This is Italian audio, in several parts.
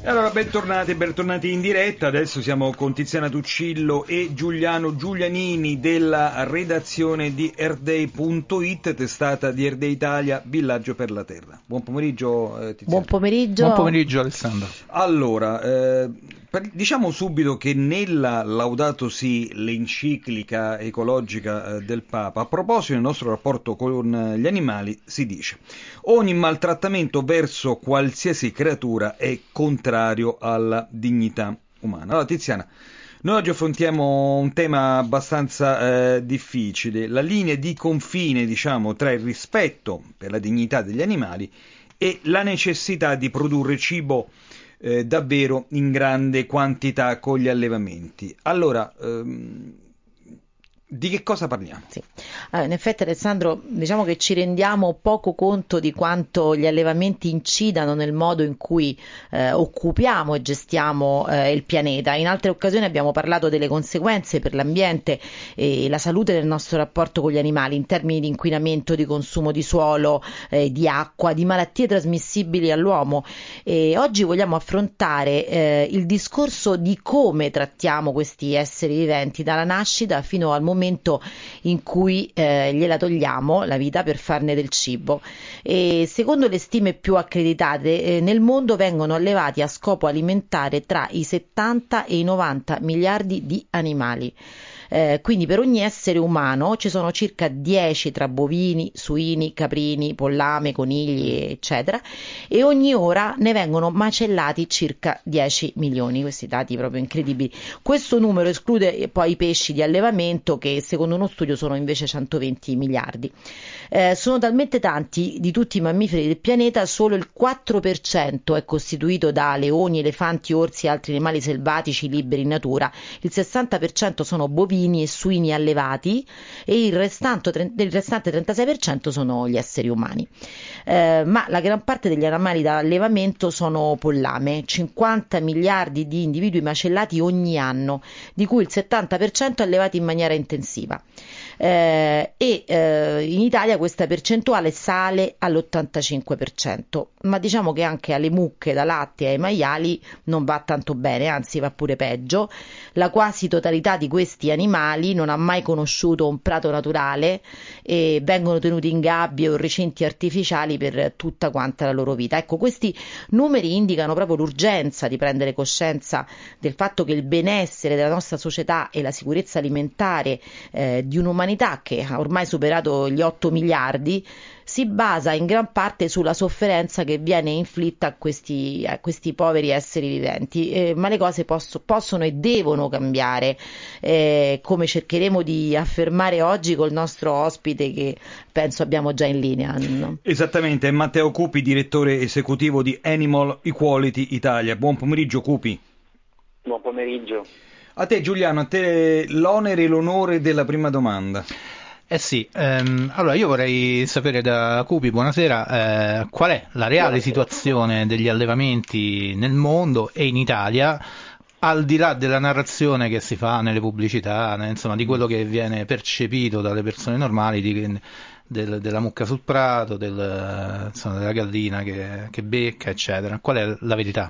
Allora, bentornati in diretta. Adesso siamo con Tiziana Tuccillo e Giuliano Giulianini della redazione di Airday.it, testata di Airday Italia, Villaggio per la Terra. Buon pomeriggio, Tiziana. Buon pomeriggio. Buon pomeriggio, Alessandro. Allora, diciamo subito che nella Laudato Si, l'enciclica ecologica del Papa, a proposito del nostro rapporto con gli animali, si dice: ogni maltrattamento verso qualsiasi creatura è contrario alla dignità umana. Allora, Tiziana, noi oggi affrontiamo un tema abbastanza difficile, la linea di confine, diciamo, tra il rispetto per la dignità degli animali e la necessità di produrre cibo davvero in grande quantità con gli allevamenti. Allora, di che cosa parliamo? Sì. In effetti, Alessandro, diciamo che ci rendiamo poco conto di quanto gli allevamenti incidano nel modo in cui occupiamo e gestiamo il pianeta. In altre occasioni abbiamo parlato delle conseguenze per l'ambiente e la salute del nostro rapporto con gli animali in termini di inquinamento, di consumo di suolo, di acqua, di malattie trasmissibili all'uomo. E oggi vogliamo affrontare il discorso di come trattiamo questi esseri viventi dalla nascita fino al momento in cui gliela togliamo la vita per farne del cibo. E secondo le stime più accreditate, nel mondo vengono allevati a scopo alimentare tra i 70 e i 90 miliardi di animali. Quindi per ogni essere umano ci sono circa 10 tra bovini, suini, caprini, pollame, conigli, eccetera, e ogni ora ne vengono macellati circa 10 milioni, questi dati proprio incredibili. Questo numero esclude poi i pesci di allevamento, che secondo uno studio sono invece 120 miliardi. Sono talmente tanti di tutti i mammiferi del pianeta, solo il 4% è costituito da leoni, elefanti, orsi e altri animali selvatici liberi in natura, il 60% sono bovini e suini allevati e il restante 36% sono gli esseri umani. Ma la gran parte degli animali da allevamento sono pollame, 50 miliardi di individui macellati ogni anno, di cui il 70% allevati in maniera intensiva. In Italia questa percentuale sale all'85%, ma diciamo che anche alle mucche da latte e ai maiali non va tanto bene, anzi va pure peggio. La quasi totalità di questi animali non ha mai conosciuto un prato naturale e vengono tenuti in gabbie o recinti artificiali per tutta quanta la loro vita. Ecco, questi numeri indicano proprio l'urgenza di prendere coscienza del fatto che il benessere della nostra società e la sicurezza alimentare di un'umanità che ha ormai superato gli 8 miliardi si basa in gran parte sulla sofferenza che viene inflitta a questi poveri esseri viventi, ma le cose possono e devono cambiare, come cercheremo di affermare oggi col nostro ospite che penso abbiamo già in linea. No? Esattamente, è Matteo Cupi, direttore esecutivo di Animal Equality Italia. Buon pomeriggio, Cupi. Buon pomeriggio. A te, Giuliano, a te l'onere e l'onore della prima domanda. Sì, allora io vorrei sapere da Cupi, buonasera, qual è la reale situazione degli allevamenti nel mondo e in Italia, al di là della narrazione che si fa nelle pubblicità, insomma, di quello che viene percepito dalle persone normali, della mucca sul prato, insomma, della gallina che becca, eccetera. Qual è la verità?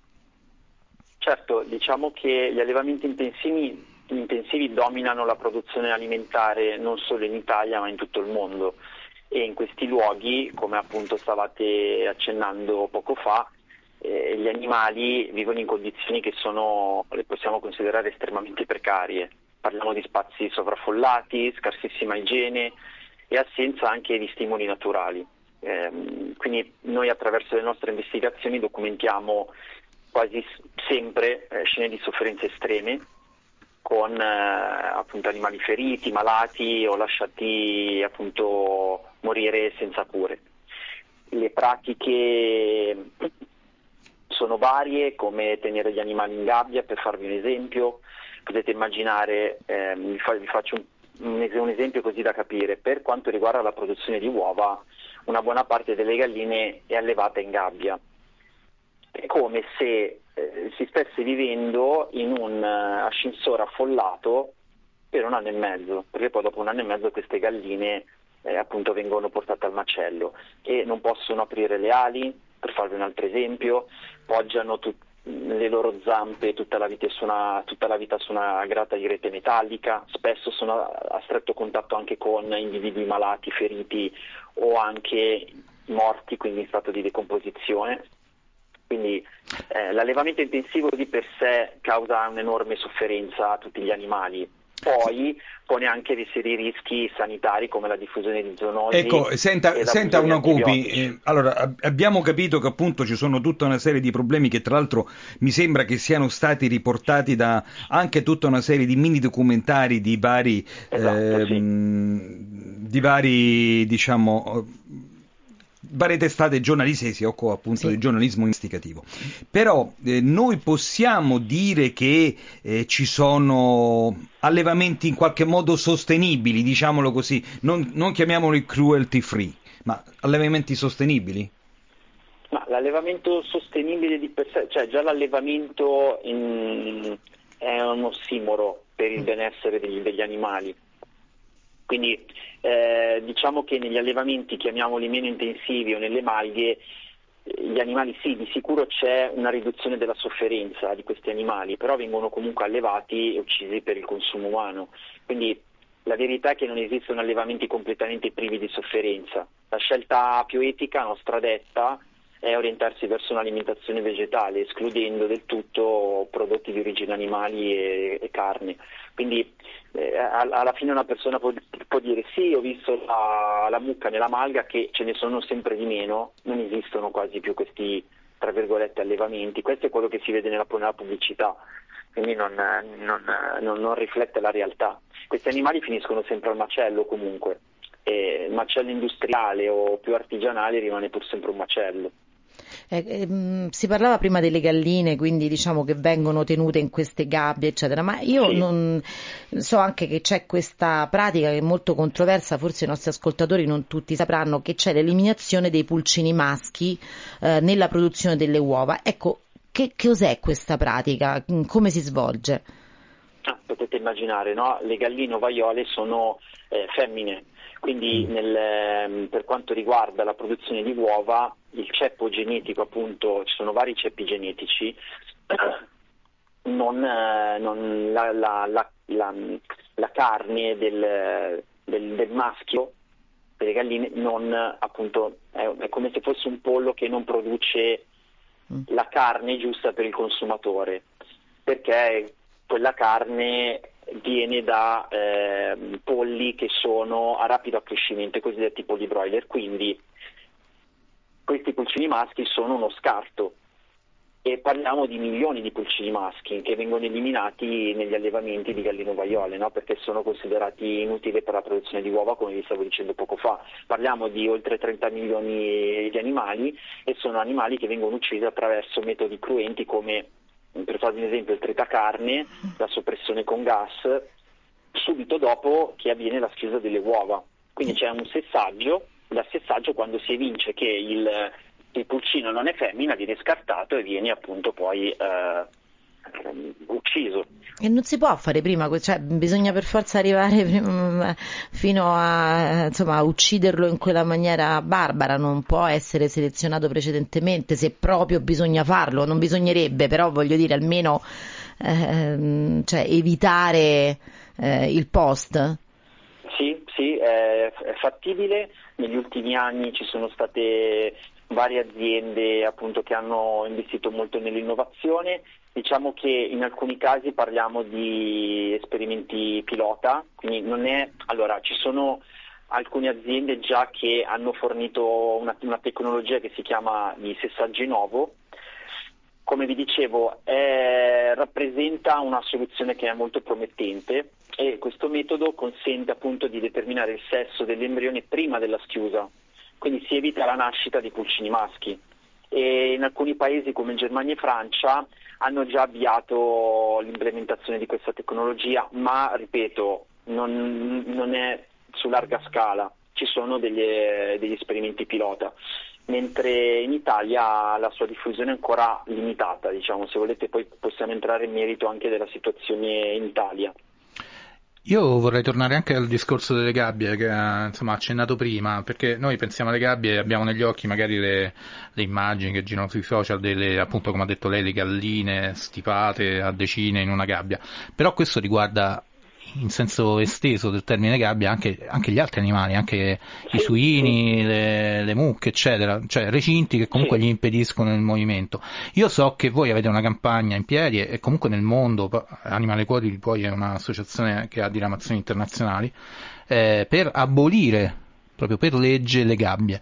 Certo, diciamo che gli allevamenti intensivi dominano la produzione alimentare non solo in Italia ma in tutto il mondo, e in questi luoghi, come appunto stavate accennando poco fa, gli animali vivono in condizioni che le possiamo considerare estremamente precarie. Parliamo di spazi sovraffollati, scarsissima igiene e assenza anche di stimoli naturali. Quindi noi attraverso le nostre investigazioni documentiamo quasi sempre scene di sofferenze estreme, con appunto animali feriti, malati o lasciati appunto morire senza cure. Le pratiche sono varie, come tenere gli animali in gabbia, per farvi un esempio. Potete immaginare, vi faccio un esempio così da capire. Per quanto riguarda la produzione di uova, una buona parte delle galline è allevata in gabbia. È come se si stesse vivendo in un ascensore affollato per 1 anno e mezzo, perché poi dopo 1 anno e mezzo queste galline appunto vengono portate al macello e non possono aprire le ali, per farvi un altro esempio, poggiano le loro zampe tutta la vita su una grata di rete metallica, spesso sono a stretto contatto anche con individui malati, feriti o anche morti, quindi in stato di decomposizione. Quindi l'allevamento intensivo di per sé causa un'enorme sofferenza a tutti gli animali. Poi pone anche dei seri rischi sanitari come la diffusione di zoonosi. Ecco, senta una Cupi, allora abbiamo capito che appunto ci sono tutta una serie di problemi che tra l'altro mi sembra che siano stati riportati da anche tutta una serie di mini documentari di vari, diciamo, varie testate giornalistiche che si occupa appunto di giornalismo investigativo. Però noi possiamo dire che ci sono allevamenti in qualche modo sostenibili, diciamolo così, non chiamiamoli cruelty free, ma allevamenti sostenibili? Ma l'allevamento sostenibile di per sé, cioè già l'allevamento è un ossimoro per il benessere degli animali. Quindi diciamo che negli allevamenti, chiamiamoli meno intensivi o nelle malghe, gli animali sì, di sicuro c'è una riduzione della sofferenza di questi animali, però vengono comunque allevati e uccisi per il consumo umano. Quindi la verità è che non esistono allevamenti completamente privi di sofferenza. La scelta più etica, a nostra detta, è orientarsi verso un'alimentazione vegetale, escludendo del tutto prodotti di origine animali e carne. Quindi alla fine una persona può dire sì, ho visto la mucca nella malga, che ce ne sono sempre di meno, non esistono quasi più questi, tra virgolette, allevamenti. Questo è quello che si vede nella pubblicità, quindi non riflette la realtà. Questi animali finiscono sempre al macello comunque, e il macello industriale o più artigianale rimane pur sempre un macello. Si parlava prima delle galline, quindi diciamo che vengono tenute in queste gabbie, eccetera, ma io non so anche che c'è questa pratica che è molto controversa, forse i nostri ascoltatori non tutti sapranno, che c'è l'eliminazione dei pulcini maschi nella produzione delle uova. Ecco, che cos'è questa pratica? Come si svolge? Potete immaginare, no? Le galline ovaiole sono femmine, quindi per quanto riguarda la produzione di uova, il ceppo genetico, appunto, ci sono vari ceppi genetici, la carne del maschio delle galline appunto, è come se fosse un pollo che non produce la carne giusta per il consumatore, perché quella carne viene da polli che sono a rapido accrescimento, i cosiddetti polli broiler, quindi questi pulcini maschi sono uno scarto e parliamo di milioni di pulcini maschi che vengono eliminati negli allevamenti di galline ovaiole, no? Perché sono considerati inutili per la produzione di uova, come vi stavo dicendo poco fa. Parliamo di oltre 30 milioni di animali e sono animali che vengono uccisi attraverso metodi cruenti come, per farvi un esempio, il tritacarne, la soppressione con gas, subito dopo che avviene la schiusa delle uova. Quindi c'è un sessaggio, dal sessaggio, quando si evince che il pulcino non è femmina, viene scartato e viene appunto poi ucciso. E non si può fare prima, cioè bisogna per forza arrivare fino a, insomma, a ucciderlo in quella maniera barbara, non può essere selezionato precedentemente, se proprio bisogna farlo, non bisognerebbe, però voglio dire almeno cioè, evitare il post. Sì, è fattibile. Negli ultimi anni ci sono state varie aziende appunto che hanno investito molto nell'innovazione. Diciamo che in alcuni casi parliamo di esperimenti pilota, quindi ci sono alcune aziende già che hanno fornito una tecnologia che si chiama di sessaggio in ovo. Come vi dicevo, rappresenta una soluzione che è molto promettente e questo metodo consente appunto di determinare il sesso dell'embrione prima della schiusa, quindi si evita la nascita di pulcini maschi. E in alcuni paesi come Germania e Francia hanno già avviato l'implementazione di questa tecnologia, ma ripeto, non è su larga scala, ci sono degli esperimenti pilota, mentre in Italia la sua diffusione è ancora limitata, diciamo. Se volete poi possiamo entrare in merito anche della situazione in Italia. Io vorrei tornare anche al discorso delle gabbie che ha accennato prima, perché noi pensiamo alle gabbie e abbiamo negli occhi magari le immagini che girano sui social delle, appunto come ha detto lei, le galline stipate a decine in una gabbia, però questo riguarda in senso esteso del termine gabbia anche gli altri animali, anche i Sì, sì, suini, le mucche, eccetera, cioè recinti che comunque gli sì. impediscono il movimento. Io so che voi avete una campagna in piedi e comunque nel mondo, Animale Quadri poi è un'associazione che ha diramazioni internazionali, per abolire proprio per legge le gabbie.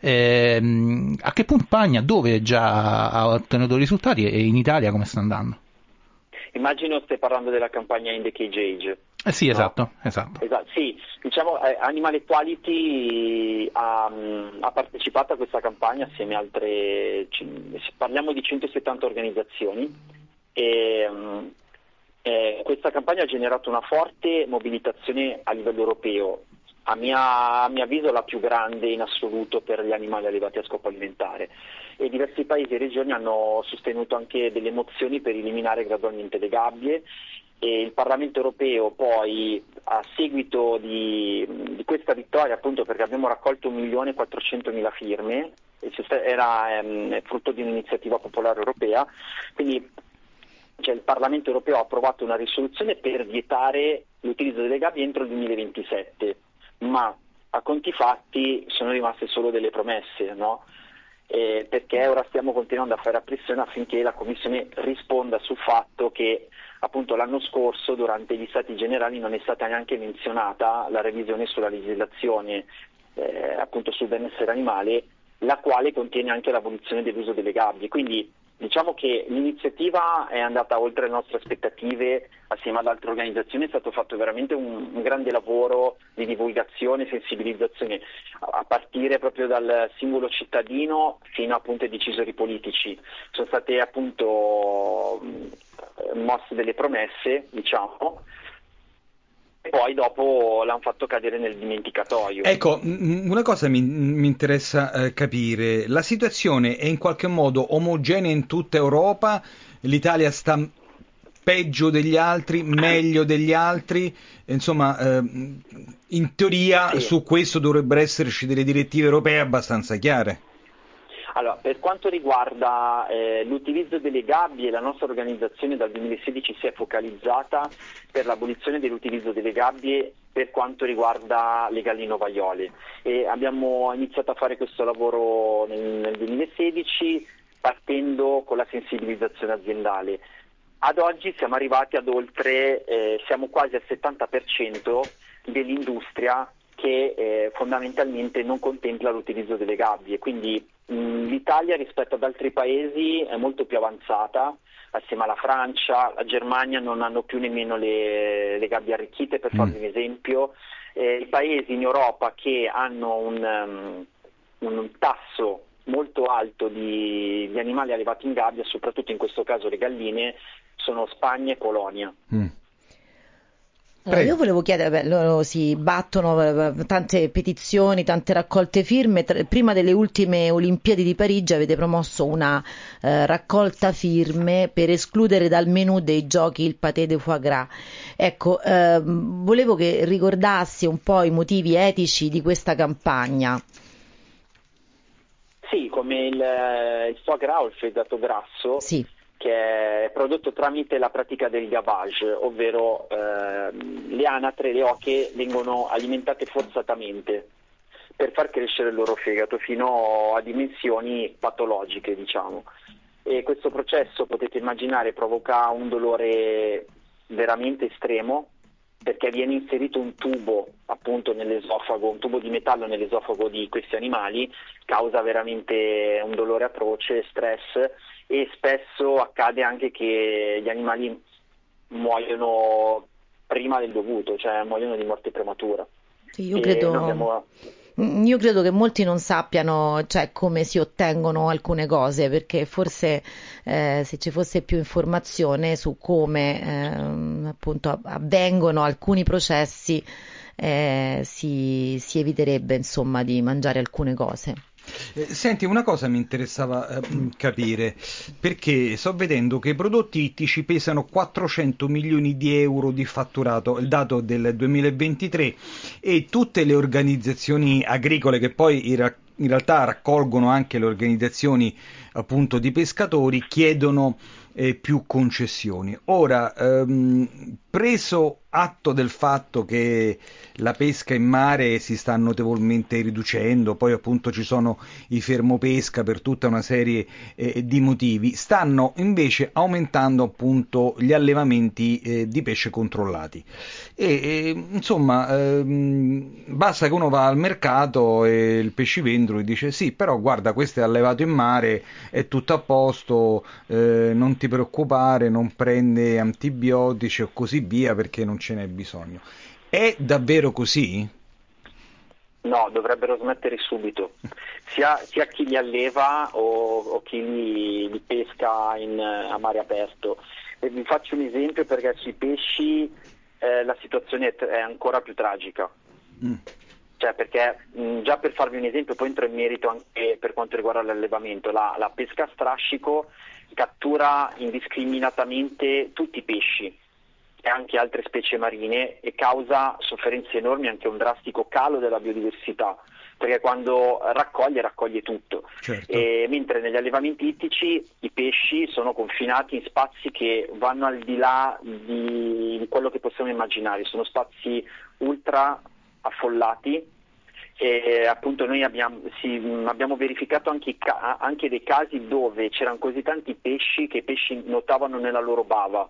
A che punto Pagna, dove già ha ottenuto risultati e in Italia come sta andando? Immagino stai parlando della campagna In the Cage Age, Eh sì, no? esatto, esatto. Esatto, sì, diciamo Animal Equality ha partecipato a questa campagna assieme a parliamo di 170 organizzazioni e questa campagna ha generato una forte mobilitazione a livello europeo, a mio avviso la più grande in assoluto per gli animali allevati a scopo alimentare, e diversi paesi e regioni hanno sostenuto anche delle mozioni per eliminare gradualmente le gabbie. E il Parlamento europeo poi, a seguito di questa vittoria, appunto perché abbiamo raccolto 1.400.000 firme, era frutto di un'iniziativa popolare europea, quindi il Parlamento europeo ha approvato una risoluzione per vietare l'utilizzo delle gabbie entro il 2027, ma a conti fatti sono rimaste solo delle promesse, no? Perché ora stiamo continuando a fare pressione affinché la Commissione risponda sul fatto che appunto l'anno scorso durante gli Stati Generali non è stata neanche menzionata la revisione sulla legislazione appunto sul benessere animale, la quale contiene anche l'abolizione dell'uso delle gabbie. Quindi diciamo che l'iniziativa è andata oltre le nostre aspettative, assieme ad altre organizzazioni è stato fatto veramente un grande lavoro di divulgazione e sensibilizzazione, a partire proprio dal singolo cittadino fino appunto ai decisori politici. Sono state appunto mosse delle promesse, diciamo, e poi dopo l'hanno fatto cadere nel dimenticatoio. Ecco, una cosa mi interessa capire. La situazione è in qualche modo omogenea in tutta Europa? L'Italia sta peggio degli altri, meglio degli altri? Insomma, in teoria Sì. su questo dovrebbero esserci delle direttive europee abbastanza chiare. Allora, per quanto riguarda l'utilizzo delle gabbie, la nostra organizzazione dal 2016 si è focalizzata per l'abolizione dell'utilizzo delle gabbie per quanto riguarda le galline ovaiole, e abbiamo iniziato a fare questo lavoro nel 2016 partendo con la sensibilizzazione aziendale. Ad oggi siamo arrivati ad siamo quasi al 70% dell'industria che fondamentalmente non contempla l'utilizzo delle gabbie, quindi l'Italia rispetto ad altri paesi è molto più avanzata, assieme alla Francia, la Germania non hanno più nemmeno le gabbie arricchite, per farvi un esempio. I paesi in Europa che hanno un tasso molto alto di animali allevati in gabbia, soprattutto in questo caso le galline, sono Spagna e Polonia. Allora, io volevo chiedere, loro si battono tante petizioni, tante raccolte firme. Prima delle ultime Olimpiadi di Parigi avete promosso una raccolta firme per escludere dal menù dei giochi il paté de foie gras. Ecco, volevo che ricordassi un po' i motivi etici di questa campagna. Sì, come il foie gras o il fegato grasso, Sì. che è prodotto tramite la pratica del gavage, ovvero le anatre, le oche vengono alimentate forzatamente per far crescere il loro fegato fino a dimensioni patologiche, diciamo. E questo processo, potete immaginare, provoca un dolore veramente estremo, perché viene inserito un tubo appunto nell'esofago, un tubo di metallo nell'esofago di questi animali, causa veramente un dolore atroce, stress, e spesso accade anche che gli animali muoiono prima del dovuto, cioè muoiono di morte prematura. Sì, io credo che molti non sappiano, cioè, come si ottengono alcune cose, perché forse se ci fosse più informazione su come appunto avvengono alcuni processi si eviterebbe insomma di mangiare alcune cose. Senti, una cosa mi interessava capire, perché sto vedendo che i prodotti ittici pesano 400 milioni di euro di fatturato, il dato del 2023, e tutte le organizzazioni agricole che poi in realtà raccolgono anche le organizzazioni appunto di pescatori chiedono più concessioni. Ora, preso atto del fatto che la pesca in mare si sta notevolmente riducendo, poi appunto ci sono i fermopesca per tutta una serie di motivi, stanno invece aumentando appunto gli allevamenti di pesce controllati. Insomma, basta che uno va al mercato e il pescivendolo dice sì, però guarda, questo è allevato in mare, è tutto a posto, non ti preoccupare, non prende antibiotici o così via perché non ce n'è bisogno. È davvero così? No, dovrebbero smettere subito, sia chi li alleva o chi li pesca a mare aperto. E vi faccio un esempio perché sui pesci la situazione è ancora più tragica. Cioè, perché già per farvi un esempio, poi entro in merito anche per quanto riguarda l'allevamento, la pesca a strascico cattura indiscriminatamente tutti i pesci e anche altre specie marine e causa sofferenze enormi, anche un drastico calo della biodiversità, perché quando raccoglie tutto. Certo. Mentre negli allevamenti ittici i pesci sono confinati in spazi che vanno al di là di quello che possiamo immaginare, sono spazi ultra affollati. E appunto noi abbiamo verificato anche dei casi dove c'erano così tanti pesci che i pesci nuotavano nella loro bava.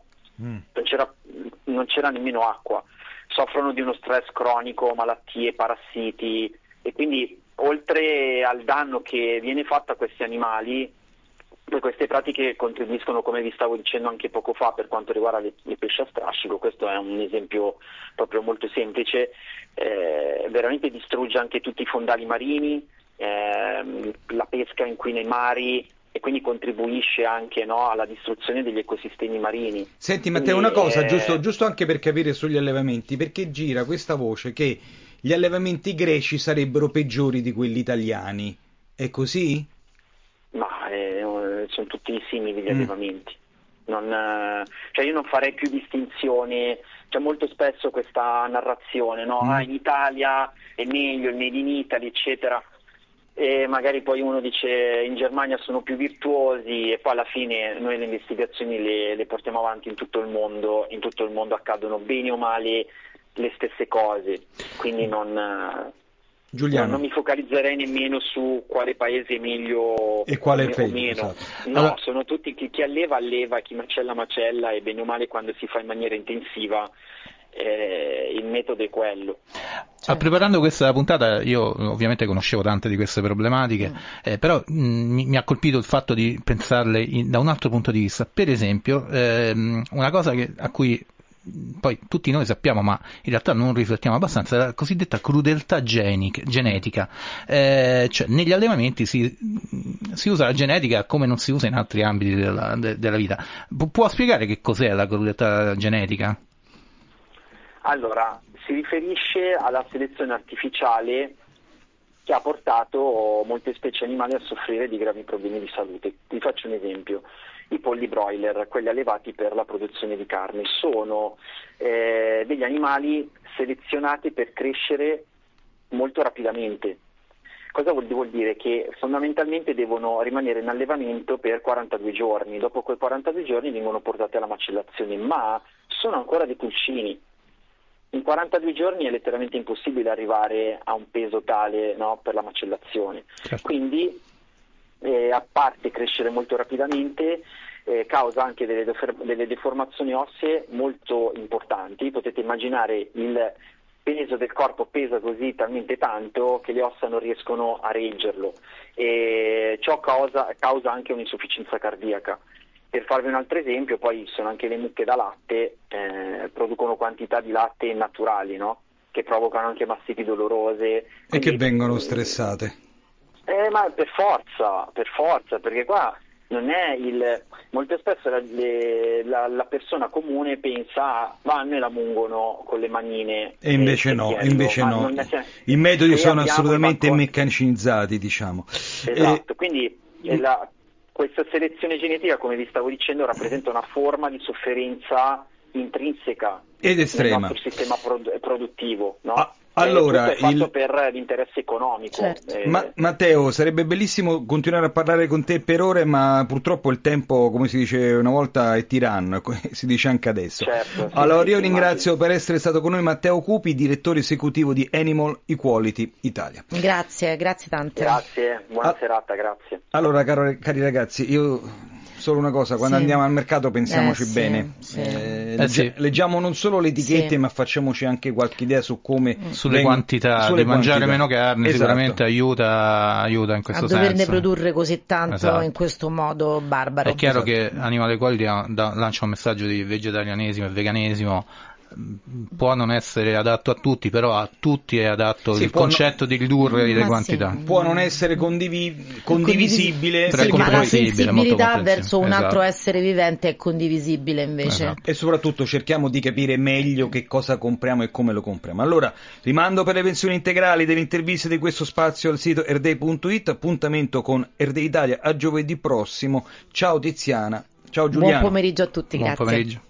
Non c'era nemmeno acqua, soffrono di uno stress cronico, malattie, parassiti, e quindi oltre al danno che viene fatto a questi animali, queste pratiche contribuiscono, come vi stavo dicendo anche poco fa, per quanto riguarda le pesci a strascico. Questo è un esempio proprio molto semplice, veramente distrugge anche tutti i fondali marini, la pesca inquina i mari e quindi contribuisce anche, no, alla distruzione degli ecosistemi marini. Senti Matteo, una cosa, giusto anche per capire sugli allevamenti, perché gira questa voce che gli allevamenti greci sarebbero peggiori di quelli italiani, è così? Ma sono tutti simili gli allevamenti. Cioè io non farei più distinzione, c'è molto spesso questa narrazione, no? In Italia è meglio, il Made in Italy, eccetera. E magari poi uno dice in Germania sono più virtuosi, e poi alla fine noi le investigazioni le portiamo avanti in tutto il mondo accadono bene o male le stesse cose, quindi Giuliano. non mi focalizzerei nemmeno su quale paese è meglio e quale è o peggio, meno. esatto. No, Allora, sono tutti, chi alleva, chi macella, e bene o male quando si fa in maniera intensiva il metodo è quello. Preparando questa puntata io ovviamente conoscevo tante di queste problematiche, però mi ha colpito il fatto di pensarle da un altro punto di vista. Per esempio, una cosa a cui poi tutti noi sappiamo, ma in realtà non riflettiamo abbastanza, è la cosiddetta crudeltà genetica. Cioè, negli allevamenti si usa la genetica come non si usa in altri ambiti della vita. Può spiegare che cos'è la crudeltà genetica? Allora, si riferisce alla selezione artificiale che ha portato molte specie animali a soffrire di gravi problemi di salute. Vi faccio un esempio. I polli broiler, quelli allevati per la produzione di carne, sono degli animali selezionati per crescere molto rapidamente. Cosa vuol dire? Che fondamentalmente devono rimanere in allevamento per 42 giorni. Dopo quei 42 giorni vengono portati alla macellazione, ma sono ancora dei pulcini. In 42 giorni è letteralmente impossibile arrivare a un peso tale, no, per la macellazione. Certo. Quindi, a parte crescere molto rapidamente, causa anche delle deformazioni ossee molto importanti. Potete immaginare il peso del corpo pesa così talmente tanto che le ossa non riescono a reggerlo, e ciò causa anche un'insufficienza cardiaca. Per farvi un altro esempio, poi sono anche le mucche da latte, producono quantità di latte naturali, no? Che provocano anche mastiti dolorose. E che vengono stressate. Ma per forza, perché qua molto spesso la persona comune pensa vanno e la mungono con le manine e invece no, i metodi sono assolutamente meccanicizzati, diciamo. Esatto, quindi questa selezione genetica, come vi stavo dicendo, rappresenta una forma di sofferenza intrinseca ed estrema nel nostro sistema produttivo, no? Allora, tutto è fatto per l'interesse economico. Certo. Matteo, sarebbe bellissimo continuare a parlare con te per ore, ma purtroppo il tempo, come si dice una volta, è tiranno, si dice anche adesso. Certo, allora io ringrazio per essere stato con noi Matteo Cupi, direttore esecutivo di Animal Equality Italia. Grazie tante. Grazie, buona serata, grazie. Allora, cari ragazzi, io solo una cosa, quando andiamo al mercato pensiamoci bene, leggiamo non solo le etichette, ma facciamoci anche qualche idea su come sulle quantità, di mangiare meno carne, sicuramente aiuta in questo senso. A doverne produrre così tanto in questo modo barbaro. È chiaro che Animal Equality lancia un messaggio di vegetarianesimo e veganesimo. Può non essere adatto a tutti, però a tutti è adatto il concetto di ridurre le quantità. Può non essere condivisibile, però ma la sensibilità verso un altro essere vivente è condivisibile invece. E soprattutto cerchiamo di capire meglio che cosa compriamo e come lo compriamo. Allora, rimando per le versioni integrali delle interviste di questo spazio al sito erdei.it, appuntamento con Erdei Italia a giovedì prossimo. Ciao Tiziana, ciao Giuliano. Buon pomeriggio a tutti, grazie. Buon pomeriggio.